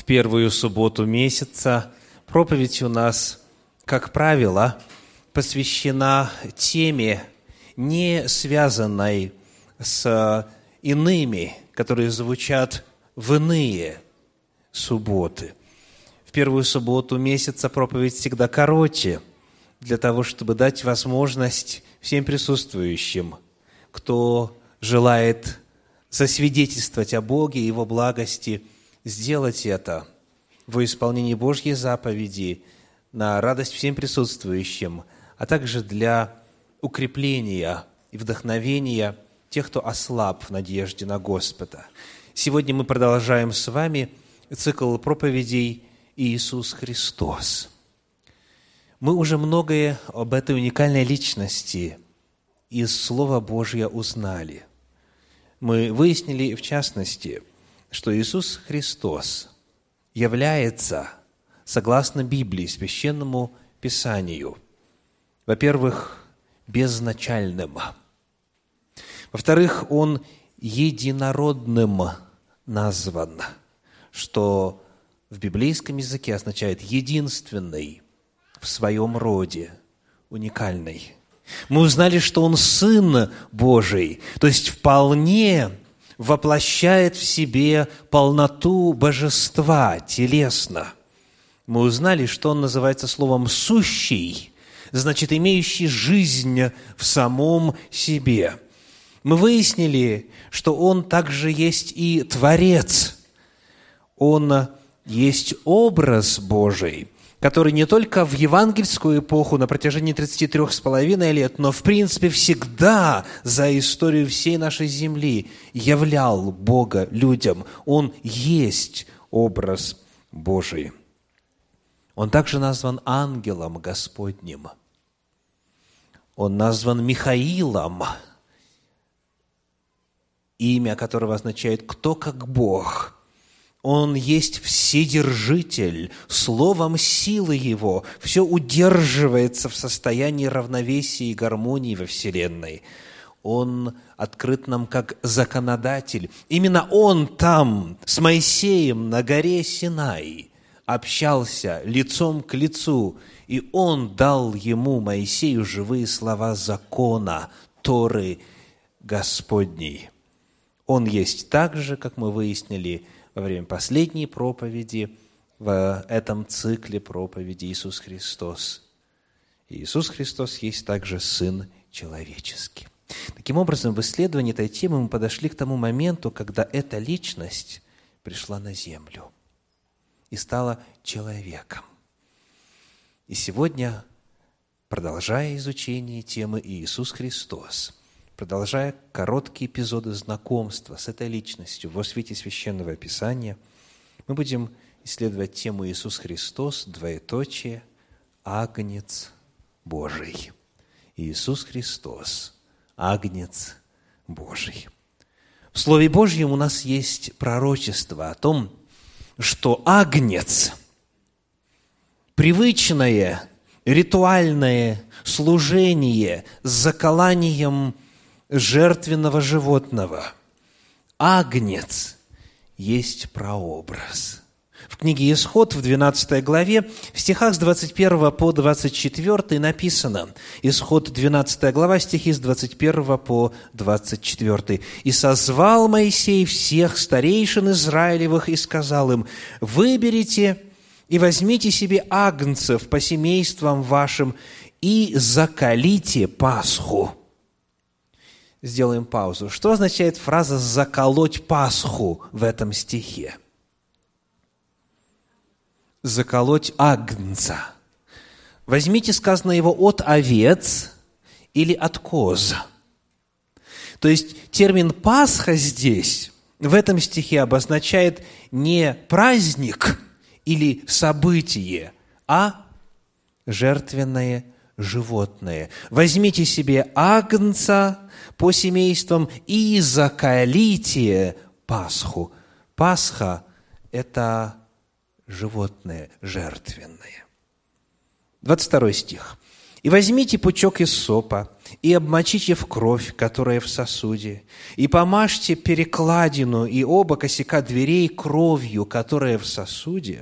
первую субботу месяца проповедь у нас, как правило, посвящена теме, не связанной с иными, которые звучат в иные субботы. В первую субботу месяца проповедь всегда короче, для того, чтобы дать возможность всем присутствующим, кто желает засвидетельствовать о Боге и Его благости, сделать это во исполнении Божьей заповеди на радость всем присутствующим, а также для укрепления и вдохновения тех, кто ослаб в надежде на Господа. Сегодня мы продолжаем с вами цикл проповедей «Иисус Христос». Мы уже многое об этой уникальной личности из Слова Божия узнали. Мы выяснили, в частности, что Иисус Христос является, согласно Библии, Священному Писанию, во-первых, безначальным. Во-вторых, Он единородным назван, что в библейском языке означает «единственный в своем роде», уникальный. Мы узнали, что Он Сын Божий, то есть вполне воплощает в себе полноту божества телесно. Мы узнали, что Он называется словом «сущий», значит, имеющий жизнь в самом себе. Мы выяснили, что Он также есть и Творец. Он есть образ Божий, который не только в евангельскую эпоху на протяжении 33,5 лет, но, в принципе, всегда за историю всей нашей земли являл Бога людям. Он есть образ Божий. Он также назван ангелом Господним. Он назван Михаилом, имя которого означает «кто как Бог». Он есть Вседержитель, словом силы Его все удерживается в состоянии равновесия и гармонии во Вселенной. Он открыт нам как законодатель. Именно Он там с Моисеем на горе Синай общался лицом к лицу, и Он дал ему, Моисею, живые слова закона, Торы Господней. Он есть так же, как мы выяснили, во время последней проповеди в этом цикле проповеди Иисус Христос. Иисус Христос есть также Сын человеческий. Таким образом, в исследовании этой темы мы подошли к тому моменту, когда эта личность пришла на землю и стала человеком. И сегодня, продолжая изучение темы Иисус Христос, продолжая короткие эпизоды знакомства с этой личностью во свете Священного Писания, мы будем исследовать тему Иисус Христос, двоеточие, Агнец Божий. Иисус Христос, Агнец Божий. В Слове Божьем у нас есть пророчество о том, что Агнец, привычное, ритуальное служение с заколанием жертвенного животного. Агнец есть прообраз. В книге «Исход» в 12 главе, в стихах с 21 по 24 написано, Исход 12 глава, стихи с 21 по 24. «И созвал Моисей всех старейшин Израилевых и сказал им: выберите и возьмите себе агнцев по семействам вашим и заколите Пасху». Сделаем паузу. Что означает фраза «заколоть Пасху» в этом стихе? Заколоть агнца. Возьмите, сказано его, от овец или от коз. То есть термин «Пасха» здесь, в этом стихе, обозначает не праздник или событие, а жертвенное животное. Возьмите себе агнца по семействам и заколите Пасху. Пасха – это животное жертвенное. 22 стих. «И возьмите пучок иссопа, и обмочите в кровь, которая в сосуде, и помажьте перекладину и оба косяка дверей кровью, которая в сосуде,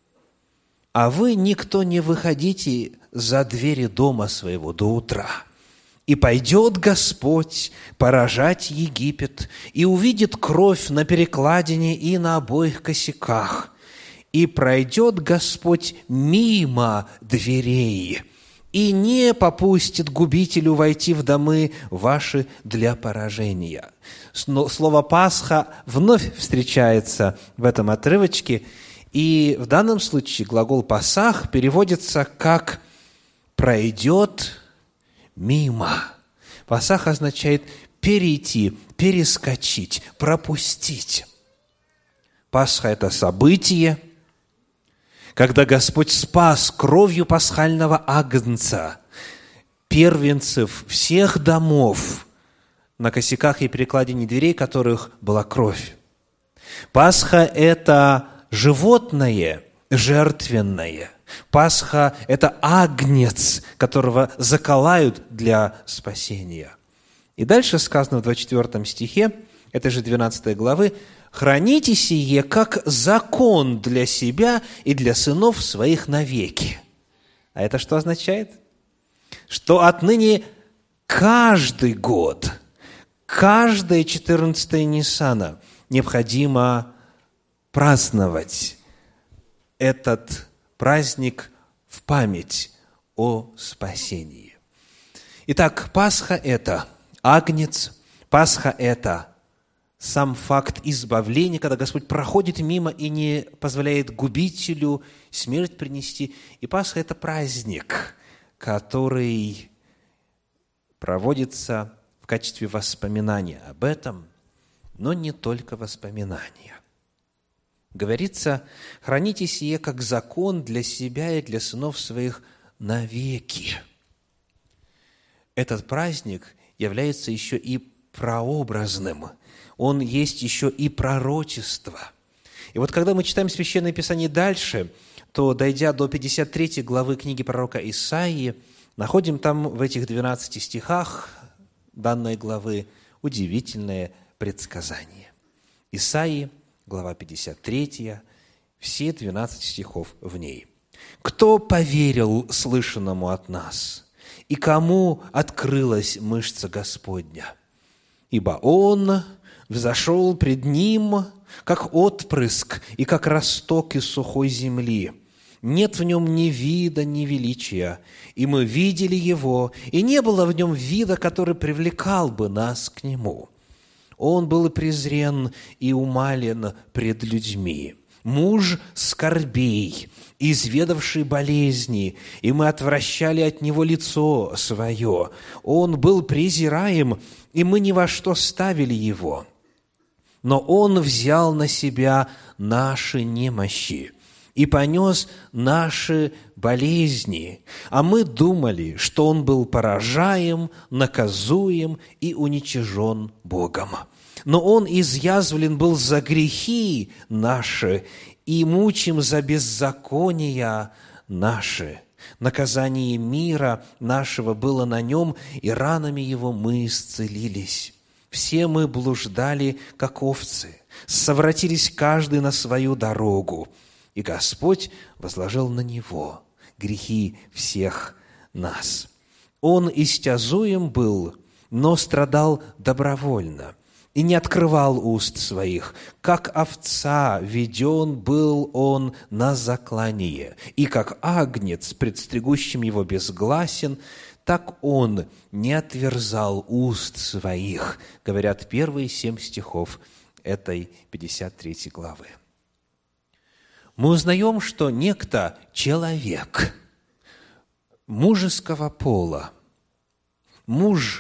а вы, никто, не выходите за двери дома своего до утра. И пойдет Господь поражать Египет, и увидит кровь на перекладине и на обоих косяках, и пройдет Господь мимо дверей, и не попустит губителю войти в домы ваши для поражения». Слово «Пасха» вновь встречается в этом отрывочке, и в данном случае глагол «пасах» переводится как «пройдет мимо». Пасах означает перейти, перескочить, пропустить. Пасха – это событие, когда Господь спас кровью пасхального агнца первенцев всех домов, на косяках и перекладине дверей которых была кровь. Пасха – это животное, жертвенное. Пасха – это агнец, которого заколают для спасения. И дальше сказано в 24 стихе этой же 12 главы: «Храните сие, как закон для себя и для сынов своих навеки». А это что означает? Что отныне каждый год, каждое 14 Ниссана необходимо праздновать этот праздник в память о спасении. Итак, Пасха – это агнец, Пасха – это сам факт избавления, когда Господь проходит мимо и не позволяет губителю смерть принести. И Пасха – это праздник, который проводится в качестве воспоминания об этом, но не только воспоминания. Говорится: «Храните сие, как закон для себя и для сынов своих навеки». Этот праздник является еще и прообразным. Он есть еще и пророчество. И вот когда мы читаем Священное Писание дальше, то, дойдя до 53 главы книги пророка Исаии, находим там в этих 12 стихах данной главы удивительное предсказание. Исаии, глава 53, все 12 стихов в ней. «Кто поверил слышанному от нас, и кому открылась мышца Господня? Ибо Он взошел пред Ним, как отпрыск и как росток из сухой земли. Нет в Нем ни вида, ни величия, и мы видели Его, и не было в Нем вида, который привлекал бы нас к Нему. Он был презрен и умален пред людьми, муж скорбей, изведавший болезни, и мы отвращали от Него лицо свое. Он был презираем, и мы ни во что ставили Его. Но Он взял на себя наши немощи и понес наши болезни, а мы думали, что Он был поражаем, наказуем и уничижен Богом. Но Он изъязвлен был за грехи наши и мучим за беззакония наши. Наказание мира нашего было на Нем, и ранами Его мы исцелились. Все мы блуждали, как овцы, совратились каждый на свою дорогу, и Господь возложил на Него грехи всех нас. Он истязуем был, но страдал добровольно, и не открывал уст своих. Как овца веден был Он на заклание, и как агнец, пред стригущим его безгласен, так Он не отверзал уст своих, говорят первые 7 стихов этой 53 главы. Мы узнаем, что некто человек мужеского пола, муж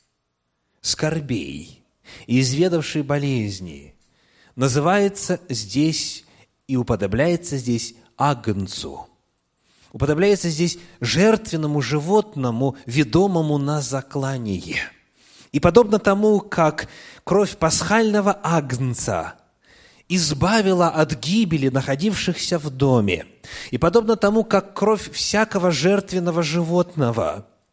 скорбей, изведавший болезни, называется здесь и уподобляется здесь агнцу, уподобляется здесь жертвенному животному, ведомому на заклание. И подобно тому, как кровь пасхального агнца избавила от гибели находившихся в доме, и подобно тому, как кровь всякого жертвенного животного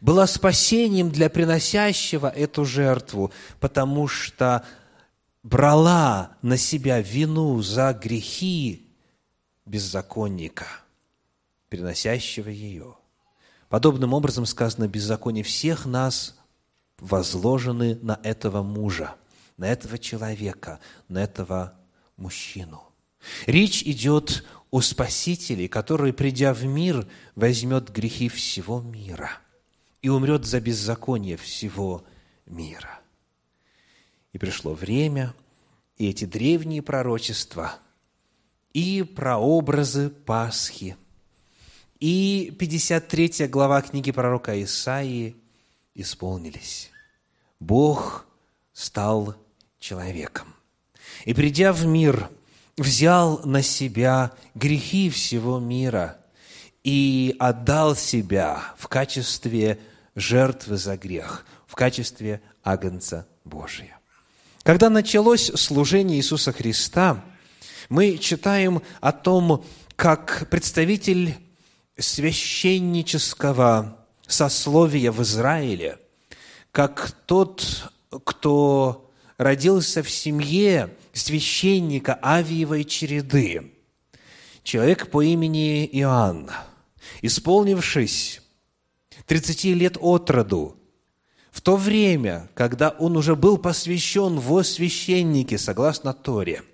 была спасением для приносящего эту жертву, потому что брала на себя вину за грехи беззаконника, приносящего ее. Подобным образом сказано, беззаконие всех нас возложены на этого мужа, на этого человека, на этого мужчину. Речь идет о Спасителе, который, придя в мир, возьмет грехи всего мира и умрет за беззаконие всего мира. И пришло время, и эти древние пророчества, и прообразы Пасхи, и 53 глава книги пророка Исаии исполнились. Бог стал человеком. И, придя в мир, взял на себя грехи всего мира и отдал себя в качестве жертвы за грех, в качестве агнца Божия. Когда началось служение Иисуса Христа, мы читаем о том, как представитель священнического сословия в Израиле, как тот, кто родился в семье священника Авиевой череды, человек по имени Иоанн, исполнившись 30 лет от роду, в то время, когда он уже был посвящен во священники, согласно Торе,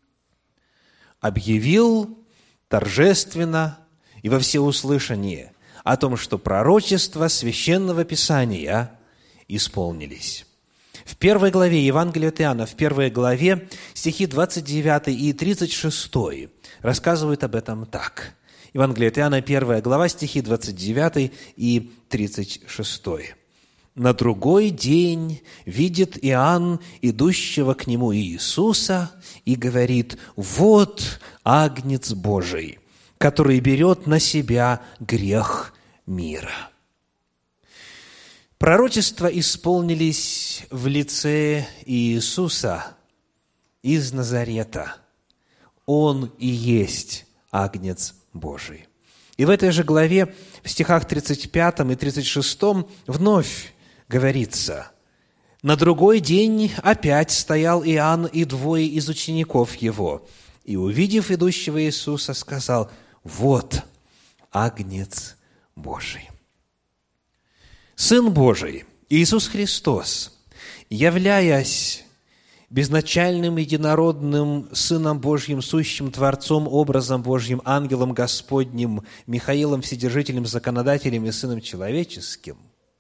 объявил торжественно и во всеуслышание о том, что пророчества Священного Писания исполнились. В 1 главе Евангелия от Иоанна, в 1 главе, стихи 29 и 36 рассказывают об этом так. Евангелие от Иоанна, 1 глава, стихи 29 и 36. «На другой день видит Иоанн идущего к нему Иисуса и говорит: „Вот Агнец Божий, который берет на себя грех мира“». Пророчества исполнились в лице Иисуса из Назарета. Он и есть Агнец Божий. И в этой же главе, в стихах 35 и 36 вновь говорится: «На другой день опять стоял Иоанн и двое из учеников его, и, увидев идущего Иисуса, сказал: „Вот Агнец Божий“». Сын Божий, Иисус Христос, являясь безначальным единородным Сыном Божьим, сущим Творцом, образом Божьим, ангелом Господним, Михаилом, Вседержителем, Законодателем и Сыном Человеческим,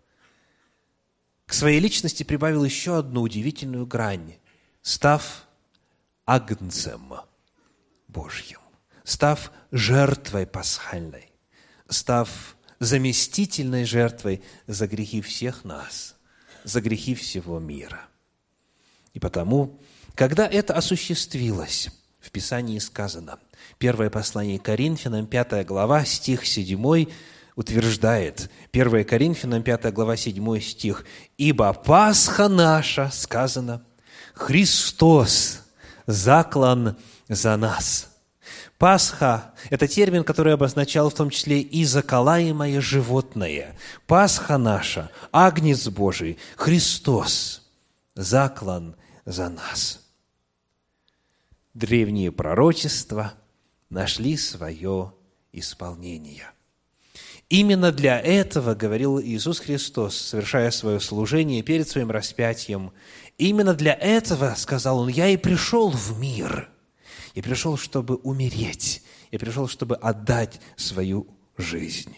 к своей личности прибавил еще одну удивительную грань, став Агнцем Божьим, став жертвой пасхальной, став заместительной жертвой за грехи всех нас, за грехи всего мира. И потому, когда это осуществилось, в Писании сказано, первое послание Коринфянам, 5 глава, стих 7, утверждает, 1 Коринфянам, 5 глава, 7 стих, «Ибо Пасха наша, сказано, Христос заклан за нас». Пасха – это термин, который обозначал в том числе и заколаемое животное. Пасха наша, Агнец Божий, Христос, заклан за нас. Древние пророчества нашли свое исполнение. Именно для этого, говорил Иисус Христос, совершая свое служение перед своим распятием, именно для этого, сказал Он, «Я и пришел в мир». Я пришел, чтобы умереть. Я пришел, чтобы отдать свою жизнь.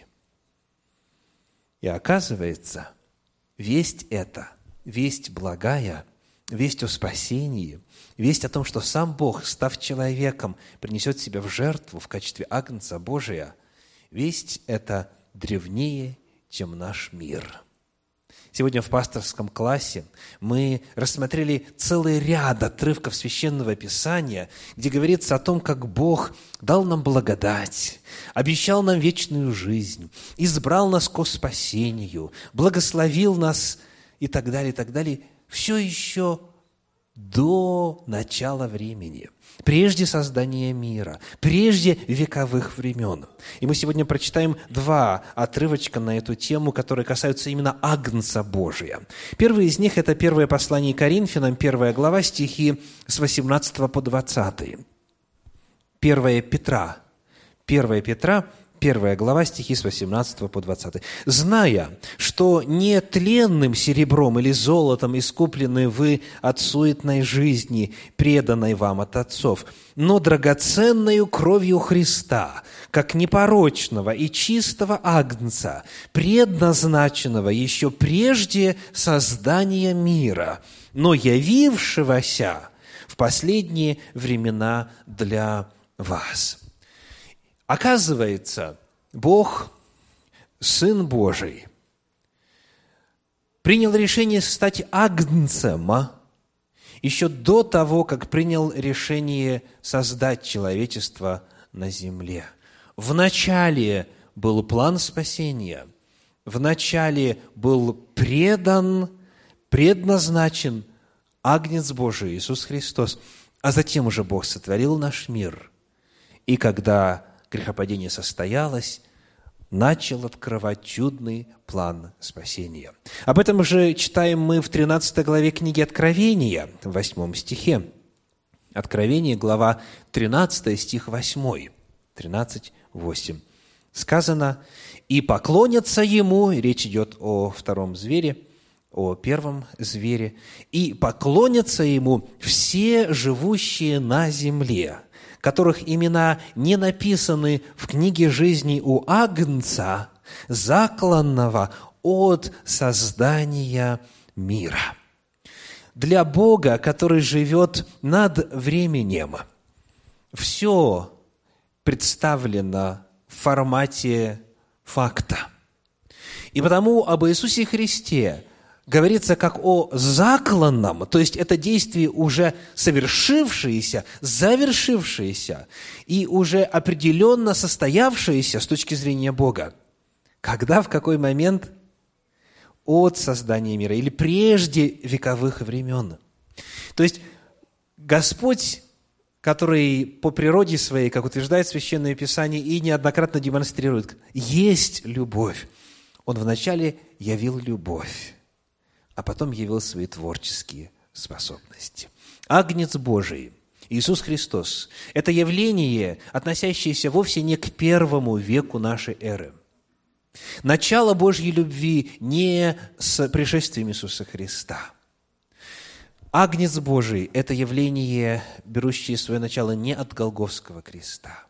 И оказывается, весть эта, весть благая, весть о спасении, весть о том, что сам Бог, став человеком, принесет себя в жертву в качестве Агнца Божия, весть эта древнее, чем наш мир. Сегодня в пасторском классе мы рассмотрели целый ряд отрывков Священного Писания, где говорится о том, как Бог дал нам благодать, обещал нам вечную жизнь, избрал нас ко спасению, благословил нас и так далее, и так далее. Все еще до начала времени, прежде создания мира, прежде вековых времен. И мы сегодня прочитаем два отрывочка на эту тему, которые касаются именно Агнца Божия. Первый из них – это первое послание Коринфянам, 1 глава, стихи с 18 по 20. 1 Петра, 1 глава, стихи с 18 по 20. «Зная, что не тленным серебром или золотом искуплены вы от суетной жизни, преданной вам от отцов, но драгоценною кровью Христа, как непорочного и чистого агнца, предназначенного еще прежде создания мира, но явившегося в последние времена для вас». Оказывается, Бог, Сын Божий, принял решение стать агнцем еще до того, как принял решение создать человечество на земле. Вначале был план спасения, вначале был предназначен Агнец Божий, Иисус Христос, а затем уже Бог сотворил наш мир. И когда грехопадение состоялось, начал открывать чудный план спасения. Об этом же читаем мы в 13 главе книги Откровения, в 8 стихе. Откровение, глава 13, стих 8. 13, 8. Сказано: «И поклонятся Ему», речь идет о втором звере, о первом звере, «и поклонятся Ему все живущие на земле, которых имена не написаны в книге жизни у Агнца, закланного от создания мира». Для Бога, который живет над временем, все представлено в формате факта. И потому об Иисусе Христе говорится как о закланном, то есть это действие уже совершившееся, завершившееся и уже определенно состоявшееся с точки зрения Бога. Когда, в какой момент? От создания мира или прежде вековых времен. То есть Господь, который по природе своей, как утверждает Священное Писание и неоднократно демонстрирует, есть любовь. Он вначале явил любовь, а потом явил свои творческие способности. Агнец Божий, Иисус Христос, это явление, относящееся вовсе не к первому веку нашей эры. Начало Божьей любви не с пришествием Иисуса Христа. Агнец Божий – это явление, берущее свое начало не от Голгофского креста.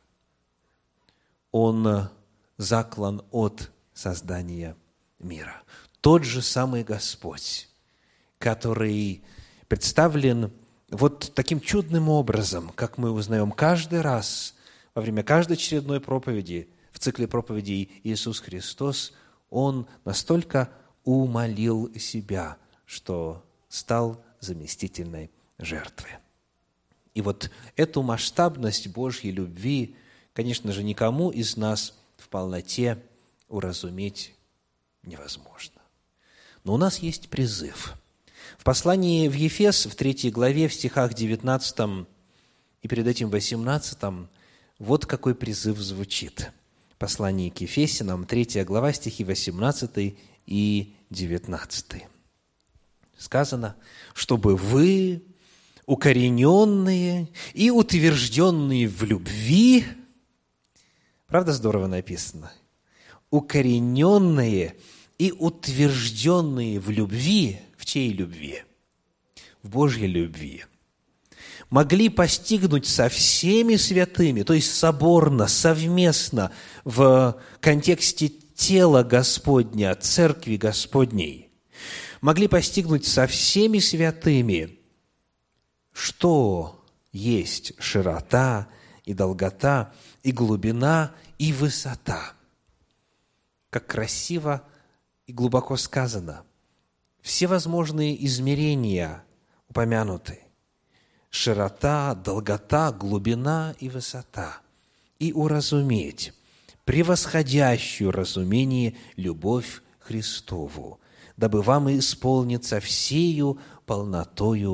Он заклан от создания мира. Тот же самый Господь, который представлен вот таким чудным образом, как мы узнаем каждый раз во время каждой очередной проповеди, в цикле проповедей Иисус Христос, Он настолько умолил себя, что стал заместительной жертвой. И вот эту масштабность Божьей любви, конечно же, никому из нас в полноте уразуметь невозможно. Но у нас есть призыв. В послании в Ефес, в 3 главе, в стихах 19 и перед этим 18, вот какой призыв звучит. Послание к Ефесянам, 3 глава, стихи 18 и 19. Сказано: «Чтобы вы, укорененные и утвержденные в любви», правда здорово написано? Укорененные и утвержденные в любви. В чьей любви? В Божьей любви. Могли постигнуть со всеми святыми, то есть соборно, совместно, в контексте тела Господня, Церкви Господней, могли постигнуть со всеми святыми, что есть широта и долгота, и глубина, и высота. Как красиво и глубоко сказано. Все возможные измерения упомянуты. Широта, долгота, глубина и высота. И уразуметь превосходящую разумение любовь Христову, дабы вам исполниться всею полнотою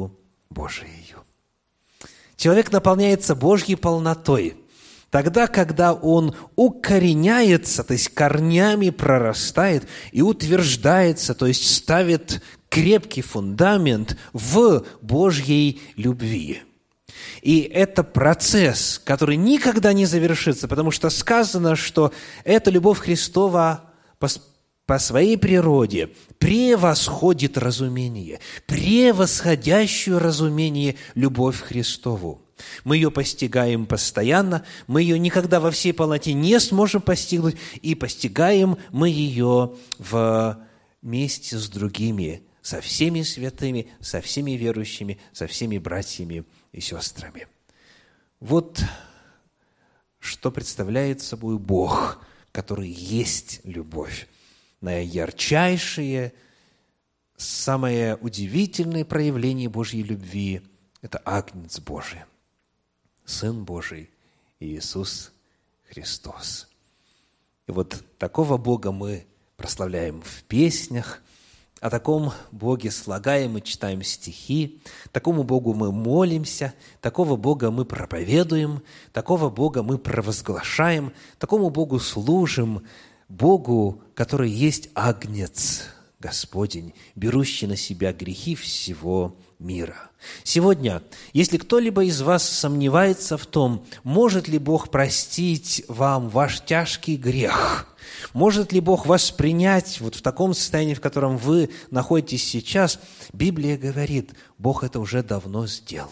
Божией. Человек наполняется Божьей полнотой тогда, когда он укореняется, то есть корнями прорастает и утверждается, то есть ставит крепкий фундамент в Божьей любви. И это процесс, который никогда не завершится, потому что сказано, что эта любовь Христова по своей природе превосходит разумение, превосходящую разумение любовь Христову. Мы ее постигаем постоянно, мы ее никогда во всей полноте не сможем постигнуть, и постигаем мы ее вместе с другими, со всеми святыми, со всеми верующими, со всеми братьями и сестрами. Вот что представляет собой Бог, который есть любовь. Наиярчайшее, самое удивительное проявление Божьей любви – это Агнец Божий, Сын Божий Иисус Христос. И вот такого Бога мы прославляем в песнях, о таком Боге слагаем и читаем стихи, такому Богу мы молимся, такого Бога мы проповедуем, такого Бога мы провозглашаем, такому Богу служим, Богу, который есть Агнец Господень, берущий на себя грехи всего мира. Сегодня, если кто-либо из вас сомневается в том, может ли Бог простить вам ваш тяжкий грех, может ли Бог вас принять вот в таком состоянии, в котором вы находитесь сейчас, Библия говорит, Бог это уже давно сделал.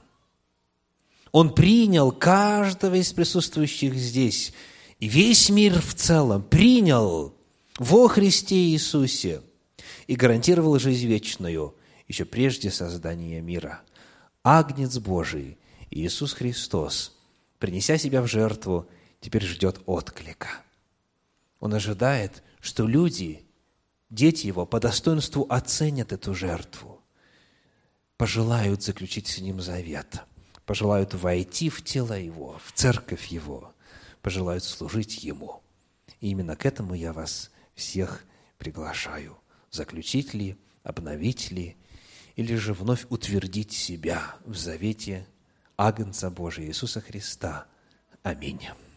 Он принял каждого из присутствующих здесь, и весь мир в целом принял во Христе Иисусе и гарантировал жизнь вечную еще прежде создания мира. Агнец Божий, Иисус Христос, принеся себя в жертву, теперь ждет отклика. Он ожидает, что люди, дети Его, по достоинству оценят эту жертву, пожелают заключить с Ним завет, пожелают войти в тело Его, в церковь Его, пожелают служить Ему. И именно к этому я вас всех приглашаю. Заключить ли, обновить ли, или же вновь утвердить себя в завете Агнца Божия Иисуса Христа. Аминь.